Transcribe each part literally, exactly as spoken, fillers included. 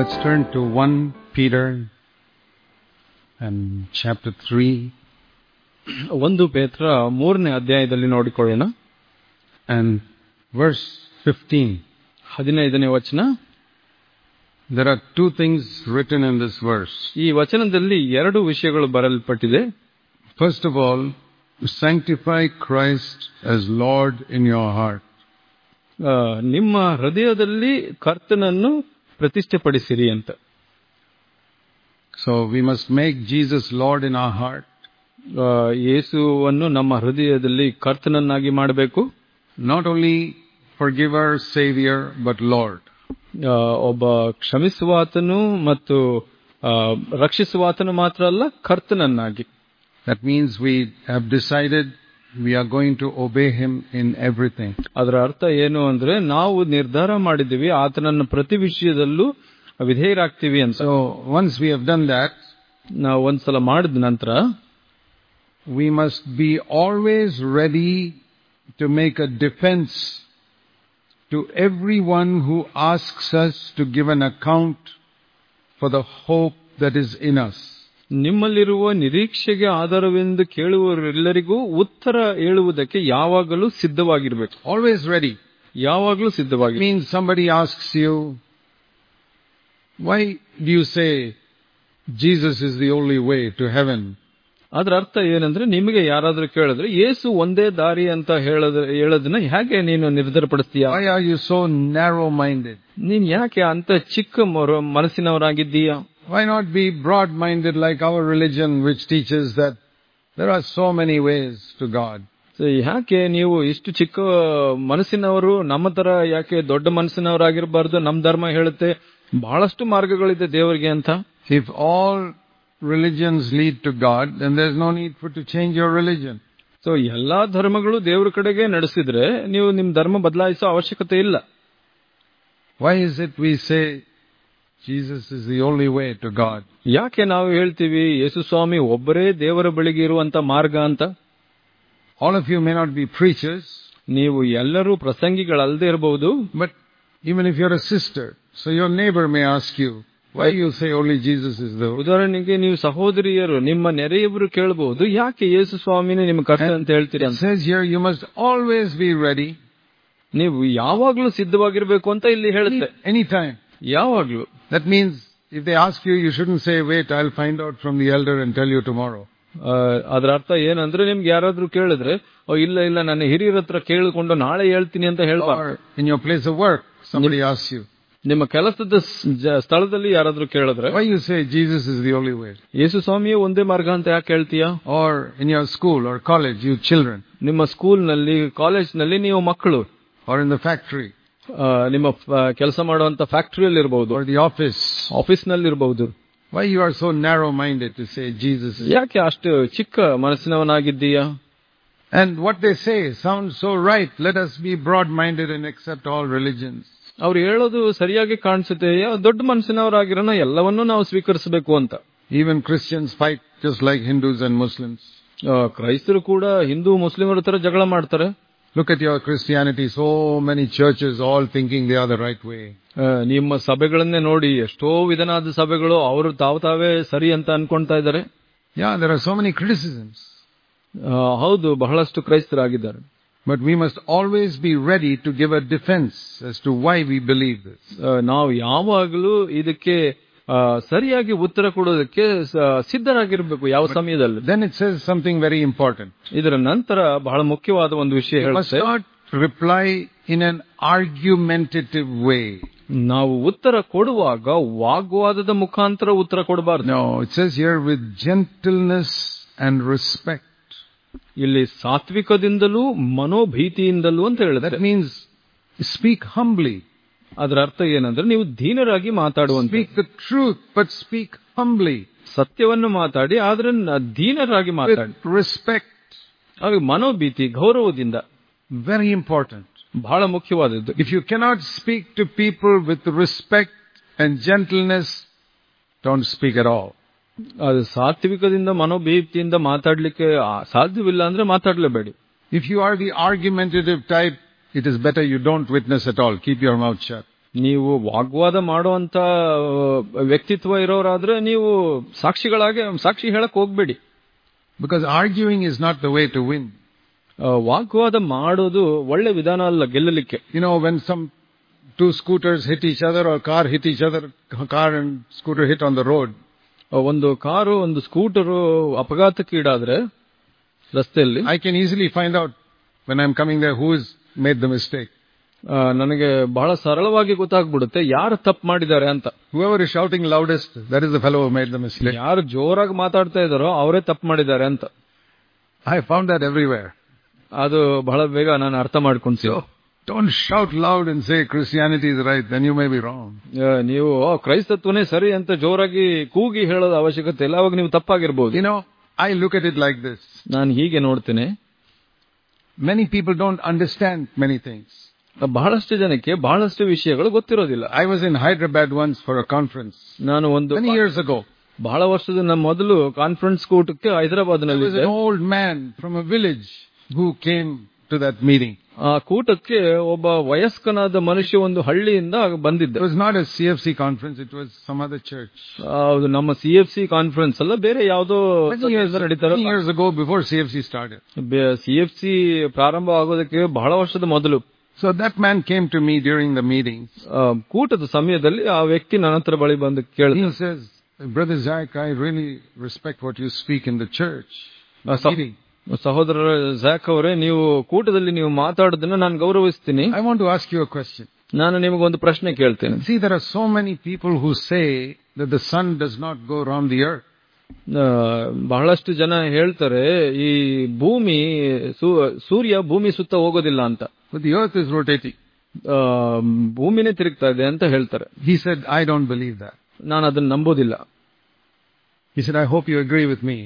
let's turn to First Peter and chapter three. ಒಂದು ಪೇತ್ರ ಮೂರನೇ ಅಧ್ಯಾಯದಲ್ಲಿ ನೋಡಿಕೊಳ್ಳೋಣ. And verse fifteen. ಹದಿನೈದನೇ ವಚನ. There are two things written in this verse. ಈ ವಚನದಲ್ಲಿ ಎರಡು ವಿಷಯಗಳು ಬರೆಯಲ್ಪಟ್ಟಿದೆ. First of all, sanctify Christ as Lord in your heart. ನಿಮ್ಮ ಹೃದಯದಲ್ಲಿ ಕರ್ತನನ್ನು ಪ್ರತಿಷ್ಠೆಪಡಿಸಿರಿ ಅಂತ. So we must make Jesus Lord in our heart. ಯೇಸುವನ್ನು ನಮ್ಮ ಹೃದಯದಲ್ಲಿ ಕರ್ತನನ್ನಾಗಿ ಮಾಡಬೇಕು. Not only forgiver, savior, but Lord. ಒಬ್ಬ ಕ್ಷಮಿಸುವಾತನು ಮತ್ತು ರಕ್ಷಿಸುವಾತನು ಮಾತ್ರ ಅಲ್ಲ, ಕರ್ತನನ್ನಾಗಿ. That means we have decided we are going to obey him in everything. ಅದರ ಅರ್ಥ ಏನು ಅಂದ್ರೆ, ನಾವು ನಿರ್ಧಾರ ಮಾಡಿದ್ದೀವಿ ಆತನನ್ನು ಪ್ರತಿ ವಿಷಯದಲ್ಲೂ ವಿಧೇಯರಾಗ್ತೀವಿ ಅಂತ. So once we have done that, ನಾವು ಒಂದ್ಸಲ ಮಾಡಿದ ನಂತರ we must be always ready to make a defense to everyone who asks us to give an account for the hope that is in us. ನಿಮ್ಮಲ್ಲಿರುವ ನಿರೀಕ್ಷೆಗೆ ಆಧಾರವೆಂದು ಕೇಳುವವರೆಲ್ಲರಿಗೂ ಉತ್ತರ ಹೇಳುವುದಕ್ಕೆ ಯಾವಾಗಲೂ ಸಿದ್ಧವಾಗಿರಬೇಕು. Always ready. ಯಾವಾಗಲೂ ಸಿದ್ಧವಾಗಿ. It means somebody asks you, why do you say Jesus is the only way to heaven? ಅದರ ಅರ್ಥ ಏನಂದ್ರೆ, ನಿಮಗೆ ಯಾರಾದ್ರೂ ಕೇಳಿದ್ರೆ ಯೇಸು ಒಂದೇ ದಾರಿ ಅಂತ ಹೇಳೋದ್ರ ಹೇಳೋದನ್ನ ಹೇಗೆ ನೀನು ನಿರ್ಧಾರಪಡಿಸ್ತೀಯ? Why are you so narrow minded? ನೀನ್ ಯಾಕೆ ಅಂತ ಚಿಕ್ಕ ಮನಸ್ಸಿನವರಾಗಿದ್ದೀಯಾ? Why not be broad-minded like our religion, which teaches that there are so many ways to God? So, ಯಾಕೆ ನೀವು ಇಷ್ಟು ಚಿಕ್ಕ ಮನಸ್ಸಿನವರು? ನಮ್ಮ ತರ ಯಾಕೆ ದೊಡ್ಡ ಮನಸ್ಸಿನವರಾಗಿರಬಾರ್ದು? ನಮ್ಮ ಧರ್ಮ ಹೇಳುತ್ತೆ ಬಹಳಷ್ಟು ಮಾರ್ಗಗಳಿದೆ ದೇವರಿಗೆ ಅಂತ. If all religions lead to God, then there's no need for to change your religion. So, ಎಲ್ಲಾ ಧರ್ಮಗಳು ದೇವರ ಕಡೆಗೆ ನಡೆಸಿದ್ರೆ ನೀವು ನಿಮ್ಮ ಧರ್ಮ ಬದಲಾಯಿಸೋ ಅವಶ್ಯಕತೆ ಇಲ್ಲ. Why is it we say Jesus is the only way to God? ಯಾಕೆ ನಾವು ಹೇಳ್ತೀವಿ ಯೇಸು ಸ್ವಾಮಿ ಒಬ್ಬರೇ ದೇವರ ಬಳಿಗೆ ಇರುವಂತ ಮಾರ್ಗ ಅಂತ? All of you may not be preachers. ನೀವು ಎಲ್ಲರೂ ಪ್ರಸಂಗಿಗಳಲ್ಲದೆ ಇರಬಹುದು. But even if you're a sister, so your neighbor may ask you, why you say only Jesus is the way? ಉದಾಹರಣೆಗೆ ನೀವು ಸಹೋದರಿಯರು, ನಿಮ್ಮ ನೆರೆಯವರು ಕೇಳಬಹುದು, ಯಾಕೆ ಯೇಸು ಸ್ವಾಮಿನೇ ನಿಮ್ಮ ಕರ್ತ ಅಂತ ಹೇಳ್ತೀರಿ ಅಂತ. It says here you must always be ready. ನೀವು ಯಾವಾಗ್ಲೂ ಸಿದ್ಧವಾಗಿರ್ಬೇಕು ಅಂತ ಇಲ್ಲಿ ಹೇಳುತ್ತೆ. Anytime. ಯಾವಾಗ್ಲೂ. That means if they ask you, you shouldn't say, wait, I'll find out from the elder and tell you tomorrow. ಅದರ ಅರ್ಥ ಏನಂದ್ರೆ, ನಿಮ್ಗೆ ಯಾರಾದ್ರೂ ಕೇಳಿದ್ರೆ, ಓ ಇಲ್ಲ ಇಲ್ಲ ನನ್ನ ಹಿರಿಯರ ಹತ್ರ ಕೇಳಿಕೊಂಡು ನಾಳೆ ಹೇಳ್ತೀನಿ ಅಂತ ಹೇಳ್ಬಾರ್ದು. In your place of work, somebody asks you. ನಿಮ್ಮ ಕೆಲಸದ ಸ್ಥಳದಲ್ಲಿ ಯಾರಾದ್ರೂ ಕೇಳಿದ್ರೆ, why you say Jesus is the only way? ಯೇಸು ಸ್ವಾಮಿಯೇ ಒಂದೇ ಮಾರ್ಗ ಅಂತ ಯಾಕೆ ಹೇಳ್ತೀಯಾ? Or in your school or college, you children. ನಿಮ್ಮ ಸ್ಕೂಲ್ ನಲ್ಲಿ, ಕಾಲೇಜ್ ನಲ್ಲಿ ನೀವು ಮಕ್ಕಳು. Or in the factory. ನಿಮ್ಮ ಕೆಲಸ ಮಾಡುವಂತ ಫ್ಯಾಕ್ಟರಿಯಲ್ಲಿ ಇರಬಹುದು. Or the office. ಆಫೀಸ್ ನಲ್ಲಿ ಇರಬಹುದು. Why you are so narrow-minded to say Jesus is? ಯಾಕೆ ಅಷ್ಟು ಚಿಕ್ಕ ಮನಸ್ಸಿನವನಾಗಿದ್ದೀಯಾ? And what they say sounds so right. Let us be broad-minded and accept all religions. ಅವ್ರು ಹೇಳೋದು ಸರಿಯಾಗಿ ಕಾಣಿಸುತ್ತೆ. ದೊಡ್ಡ ಮನಸ್ಸಿನವರಾಗಿರೋಣ, ಎಲ್ಲವನ್ನೂ ನಾವು ಸ್ವೀಕರಿಸಬೇಕು ಅಂತ. Even Christians fight just like Hindus and Muslims. ಕ್ರೈಸ್ತರು ಕೂಡ ಹಿಂದೂ ಮುಸ್ಲಿಮರ ತರ ಜಗಳ ಮಾಡ್ತಾರೆ. Look at your Christianity, so many churches all thinking they are the right way. ನಿಮ್ಮ ಸಭೆಗಳನ್ನೇ ನೋಡಿ, ಎಷ್ಟೋ ವಿಧನಾದ ಸಭೆಗಳು ಅವರು ತಾವು ತಾವೇ ಸರಿ ಅಂತ ಅನ್ಕೊಂತಾ ಇದ್ದಾರೆ. Yeah, there are so many criticisms. ಹೌದು, ಬಹಳಷ್ಟು ಕ್ರೈಸ್ತರಾಗಿದ್ದಾರೆ. But we must always be ready to give a defense as to why we believe this. ನಾವು ಯಾವಾಗಲೂ ಇದಕ್ಕೆ ಸರಿಯಾಗಿ ಉತ್ತರ ಕೊಡೋದಕ್ಕೆ ಸಿದ್ಧರಾಗಿರಬೇಕು ಯಾವ ಸಮಯದಲ್ಲಿ. Then it says something very important. ಇದರ ನಂತರ ಬಹಳ ಮುಖ್ಯವಾದ ಒಂದು ವಿಷಯ ಹೇಳುತ್ತೆ. You must not reply in an argumentative way. ನಾವು ಉತ್ತರ ಕೊಡುವಾಗ ವಾಗ್ವಾದದ ಮುಖಾಂತರ ಉತ್ತರ ಕೊಡಬಾರದು. No, it says here with gentleness and respect. ಇಲ್ಲಿ ಸಾತ್ವಿಕದಿಂದಲೂ ಮನೋಭೀತಿಯಿಂದಲೂ ಅಂತ ಹೇಳಿದ್ರೆ, that means speak humbly. ಅದರ ಅರ್ಥ ಏನಂದ್ರೆ, ನೀವು ದೀನರಾಗಿ ಮಾತಾಡುವಂತ. Speak the truth, but speak humbly. ಸತ್ಯವನ್ನು ಮಾತಾಡಿ, ಆದ್ರೆ ದೀನರಾಗಿ ಮಾತಾಡಿ. With respect. ಹಾಗೆ ಮನೋಭೀತಿ, ಗೌರವದಿಂದ. Very important. ಬಹಳ ಮುಖ್ಯವಾದದ್ದು. If you cannot speak to people with respect and gentleness, don't speak at all. ಅದು ಸಾತ್ವಿಕದಿಂದ ಮನೋಭೀತಿಯಿಂದ ಮಾತಾಡ್ಲಿಕ್ಕೆ ಸಾಧ್ಯವಿಲ್ಲ ಅಂದ್ರೆ ಮಾತಾಡ್ಲೇಬೇಡಿ. If you are the argumentative type, it is better you don't witness at all. Keep your mouth shut. ನೀವು ವಾಗ್ವಾದ ಮಾಡುವಂತ ವ್ಯಕ್ತಿತ್ವ ಇರೋರಾದ್ರೆ ನೀವು ಸಾಕ್ಷಿಗಳಾಗಿ ಸಾಕ್ಷಿ ಹೇಳಕ್ ಹೋಗ್ಬೇಡಿ. Because arguing is not the way to win. ವಾಗ್ವಾದ ಮಾಡೋದು ಒಳ್ಳೆ ವಿಧಾನ ಅಲ್ಲ ಗೆಲ್ಲಲಿಕ್ಕೆ. You know, when some two scooters hit each other or car hit each other, car and scooter hit on the road. ಒಂದು ಕಾರು ಒಂದು ಸ್ಕೂಟರು ಅಪಘಾತಕ್ಕೀಡಾದ್ರೆ ರಸ್ತೆಯಲ್ಲಿ I can easily find out when I'm coming there who has made the mistake. ನನಗೆ ಬಹಳ ಸರಳವಾಗಿ ಗೊತ್ತಾಗ್ಬಿಡುತ್ತೆ ಯಾರು ತಪ್ಪು ಮಾಡಿದ್ದಾರೆ ಅಂತ. Whoever is shouting loudest, that is the fellow who made the mistake. ಯಾರು ಜೋರಾಗಿ ಮಾತಾಡ್ತಾ ಇದ್ದಾರೋ ಅವರೇ ತಪ್ಪು ಮಾಡಿದ್ದಾರೆ ಅಂತ. I found that everywhere. ಅದು ಬಹಳ ಬೇಗ ನಾನು ಅರ್ಥ ಮಾಡ್ಕೊಂತೀನಿ. Don't shout loud and say Christianity is right, then you may be wrong. ನೀವು ಕ್ರೈಸ್ತತ್ವನೇ ಸರಿ ಅಂತ ಜೋರಾಗಿ ಕೂಗಿ ಹೇಳೋದ ಅವಶ್ಯಕತೆ ಇಲ್ಲ, ಅವಾಗ ನೀವು ತಪ್ಪಾಗಿರ್ಬೋದು. You know, I look at it like this. ನಾನು ಹೀಗೆ ನೋಡ್ತೇನೆ, many people don't understand many things. ಬಹಳಷ್ಟು ಜನಕ್ಕೆ ಬಹಳಷ್ಟು ವಿಷಯಗಳು ಗೊತ್ತಿರೋದಿಲ್ಲ. I was in Hyderabad once for a conference. ನಾನು ಒಂದು many years ago. ಬಹಳ ವರ್ಷದ ಮೊದಲು ಕಾನ್ಫರೆನ್ಸ್ ಕೂಟಕ್ಕೆ ಹೈದರಾಬಾದ್ ನಲ್ಲಿ there was an old man from a village who came to that meeting. ಆ ಕೂಟಕ್ಕೆ ಒಬ್ಬ ವಯಸ್ಕನಾದ ಮನುಷ್ಯ ಒಂದು ಹಳ್ಳಿಯಿಂದ ಬಂದಿದ್ದ. It was not a C F C conference, it was some other church. ಅದು ನಮ್ಮ C F C ಕಾನ್ಫರೆನ್ಸ್ ಅಲ್ಲ, ಬೇರೆ ಯಾವುದೋ ನಡೀತಾರೋ. Many years ago, before C F C started. C F C ಪ್ರಾರಂಭ ಆಗೋದಕ್ಕೆ ಬಹಳ ವರ್ಷದ ಮೊದಲು. So that man came to me during the meeting. ಕೂಟದ ಸಮಯದಲ್ಲಿ ಆ ವ್ಯಕ್ತಿ ನನ್ನ ಹತ್ರ ಬಳಿ ಬಂದು ಕೇಳಿದ. He says, Brother Zach, I really respect what you speak in the church. ಸಹೋದರ ಝಾಕ್ ಅವರೇ, ನೀವು ಕೂಟದಲ್ಲಿ ನೀವು ಮಾತಾಡೋದನ್ನ ನಾನು ಗೌರವಿಸ್ತೀನಿ. I want to ask you a question. ನಾನು ನಿಮಗೊಂದು ಪ್ರಶ್ನೆ ಕೇಳ್ತೇನೆ. See, there are so many people who say that the sun does not go around the earth. ಬಹಳಷ್ಟು ಜನ ಹೇಳ್ತಾರೆ ಈ ಭೂಮಿ ಸೂರ್ಯ ಭೂಮಿ ಸುತ್ತ ಹೋಗೋದಿಲ್ಲ ಅಂತ. But the earth is rotating. ಭೂಮಿನೇ ತಿರುಗ್ತಾ ಇದೆ ಅಂತ ಹೇಳ್ತಾರೆ. He said, I don't believe that. ನಾನು ಅದನ್ನ ನಂಬೋದಿಲ್ಲ. He said, I hope you agree with me.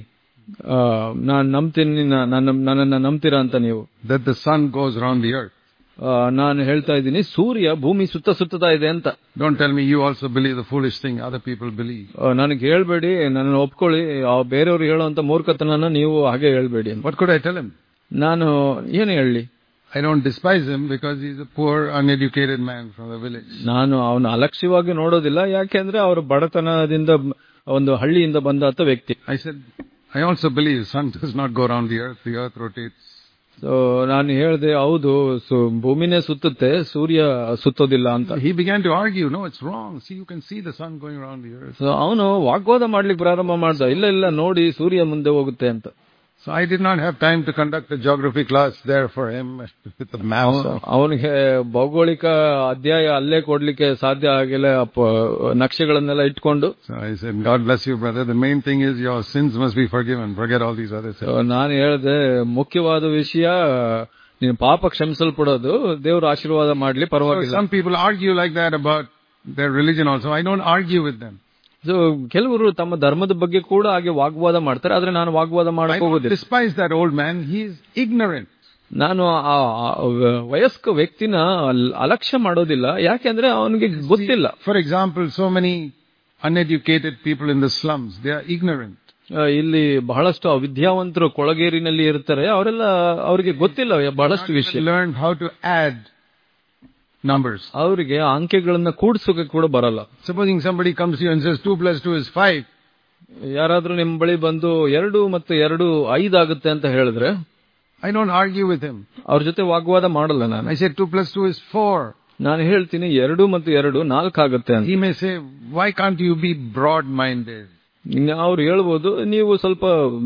ನಾನು ನಂಬ್ತೀನಿ, ನನ್ನನ್ನ ನಂಬ್ತೀರಾ ಅಂತ ನೀವು. That the sun goes around the earth. ನಾನು ಹೇಳ್ತಾ ಇದ್ದೀನಿ ಸೂರ್ಯ ಭೂಮಿ ಸುತ್ತ ಸುತ್ತತಾ ಇದೆ ಅಂತ. Don't tell me you also believe the foolish thing other people believe. ನನಗೆ ಹೇಳ್ಬೇಡಿ, ನನ್ನ ಒಪ್ಕೊಳ್ಳಿ, ಬೇರೆಯವರು ಹೇಳುವಂತ ಮೂರ್ಖತನನ ನೀವು ಹಾಗೆ ಹೇಳ್ಬೇಡಿ. What could I tell him? ನಾನು ಏನು ಹೇಳಿ? I don't despise him because he's a poor, uneducated man from the village. ನಾನು ಅವನ ಅಲಕ್ಷ್ಯವಾಗಿ ನೋಡೋದಿಲ್ಲ, ಯಾಕೆಂದ್ರೆ ಅವರು ಬಡತನದಿಂದ ಒಂದು ಹಳ್ಳಿಯಿಂದ ಬಂದಾತ ವ್ಯಕ್ತಿ. I said, I also believe sun does not go around the earth, the earth rotates. So ನಾನು ಹೇಳಿದೆ, ಹೌದು, ಭೂಮಿನೇ ಸುತ್ತುತ್ತೆ, ಸೂರ್ಯ ಸುತ್ತೋದಿಲ್ಲ ಅಂತ. He began to argue, no, it's wrong. See, you can see the sun going around the earth. So ಅವನು ವಾಗ್ವಾದ ಮಾಡ್ಲಿಕ್ಕೆ ಪ್ರಾರಂಭ ಮಾಡ್ದ, ಇಲ್ಲ ಇಲ್ಲ ನೋಡಿ ಸೂರ್ಯ ಮುಂದೆ ಹೋಗುತ್ತೆ ಅಂತ. So I did not have time to conduct a geography class there for him with the map. ಅವನಿಗೆ ಭೌಗೋಳಿಕ ಅಧ್ಯಾಯ ಅಲ್ಲೇ ಕೊಡ್ಲಿಕ್ಕೆ ಸಾಧ್ಯ ಆಗಿಲ್ಲ, ನಕ್ಷೆಗಳನ್ನೆಲ್ಲ ಇಟ್ಕೊಂಡು. So I said, God bless you, brother. The main thing is your sins must be forgiven. Forget all these other things. ನಾನು ಹೇಳಿದೆ, ಮುಖ್ಯವಾದ ವಿಷಯ ನೀನು ಪಾಪ ಕ್ಷಮಿಸಲ್ಪಡೋದು, ದೇವರು ಆಶೀರ್ವಾದ ಮಾಡ್ಲಿ, ಪರವಾಗಿಲ್ಲ. Some people argue like that about their religion also. I don't argue with them. So ಕೆಲವರು ತಮ್ಮ ಧರ್ಮದ ಬಗ್ಗೆ ಕೂಡ ಹಾಗೆ ವಾಗ್ವಾದ ಮಾಡ್ತಾರೆ, ಆದ್ರೆ ನಾನು ವಾಗ್ವಾದ ಮಾಡಕ್ ಹೋಗೋದಿಲ್ಲ. I despise that old man. He is ignorant. ನಾನು ಆ ವಯಸ್ಕ ವ್ಯಕ್ತಿನ ಅಲಕ್ಷ್ಯ ಮಾಡೋದಿಲ್ಲ, ಯಾಕೆಂದ್ರೆ ಅವನಿಗೆ ಗೊತ್ತಿಲ್ಲ. For example, so many uneducated people in the slums, they are ignorant. ಇಲ್ಲಿ ಬಹಳಷ್ಟು ಅವಿದ್ಯಾವಂತರು ಕೊಳಗೇರಿನಲ್ಲಿ ಇರ್ತಾರೆ, ಅವರೆಲ್ಲ ಅವರಿಗೆ ಗೊತ್ತಿಲ್ಲ ಬಹಳಷ್ಟು ವಿಷಯ. Learn how to add numbers. ಅವರಿಗೆ ಅಂಕೆಗಳನ್ನ ಕೂಡಿಸೋಕೆ ಕೂಡ ಬರಲ್ಲ. Supposing somebody comes to you and says two plus two is five. ಯಾರಾದ್ರೂ ನಿಮ್ಮ ಬಳಿ ಬಂದು ಎರಡು ಮತ್ತು ಎರಡು ಐದು ಆಗುತ್ತೆ ಅಂತ ಹೇಳಿದ್ರೆ, I don't argue with him. ಅವ್ರ ಜೊತೆ ವಾಗ್ವಾದ ಮಾಡಲ್ಲ ನಾನು. I said two plus two is four. ನಾನು ಹೇಳ್ತೀನಿ ಎರಡು ಮತ್ತು ಎರಡು ನಾಲ್ಕು ಆಗುತ್ತೆ ಅಂತ. He may say, why can't you be broad minded? ಅವ್ರು ಹೇಳ್ಬೋದು, ನೀವು ಸ್ವಲ್ಪ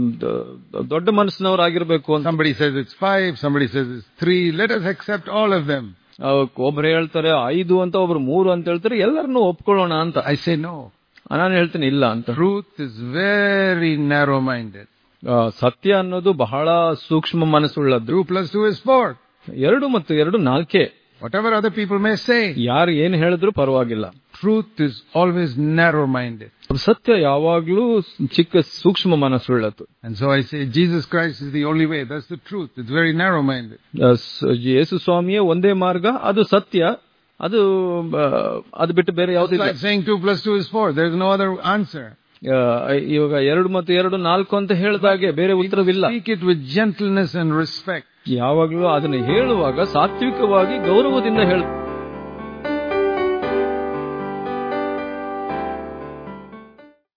ದೊಡ್ಡ ಮನಸ್ಸಿನವರಾಗಿರ್ಬೇಕು ಅಂತ. Somebody says it's five, somebody says it's three. Let us accept all of them. ಒಬ್ರು ಹೇಳ್ತಾರೆ ಐದು ಅಂತ, ಒಬ್ರು ಮೂರು ಅಂತ ಹೇಳ್ತಾರೆ, ಎಲ್ಲರನ್ನೂ ಒಪ್ಕೊಳ್ಳೋಣ ಅಂತ. I say no. ನಾನು ಹೇಳ್ತೀನಿ ಇಲ್ಲ ಅಂತ. Truth is very narrow minded. ಸತ್ಯ ಅನ್ನೋದು ಬಹಳ ಸೂಕ್ಷ್ಮ ಮನಸ್ಸುಳ್ಳದ್ದು. two plus two is four. ಎರಡು ಮತ್ತು ಎರಡು ನಾಲ್ಕೇ. Whatever other people may say. ಯಾರು ಏನ್ ಹೇಳಿದ್ರು ಪರವಾಗಿಲ್ಲ. Truth is always narrow minded. ಸತ್ಯ ಯಾವಾಗ್ಲೂ ಚಿಕ್ಕ ಸೂಕ್ಷ್ಮ ಮನಸ್ಸುಳ್ಳದ್ದು. And so I say Jesus Christ is the only way. That's the truth. It's very narrow minded. ಯೇಸು ಸ್ವಾಮಿಯೇ ಒಂದೇ ಮಾರ್ಗ, ಅದು ಸತ್ಯ, ಅದು ಅದು ಬಿಟ್ಟು ಬೇರೆ ಯಾವುದಿಲ್ಲ. It's like saying two plus two is four. There is no other answer. ಇವಾಗ ಎರಡು ಮತ್ತು ಎರಡು ನಾಲ್ಕು ಅಂತ ಹೇಳಿದಾಗೆ ಬೇರೆ ಉತ್ತರವಿಲ್ಲ. Speak it with gentleness and respect. ಯಾವಾಗಲೂ ಅದನ್ನು ಹೇಳುವಾಗ ಸಾತ್ವಿಕವಾಗಿ ಗೌರವದಿಂದ ಹೇಳ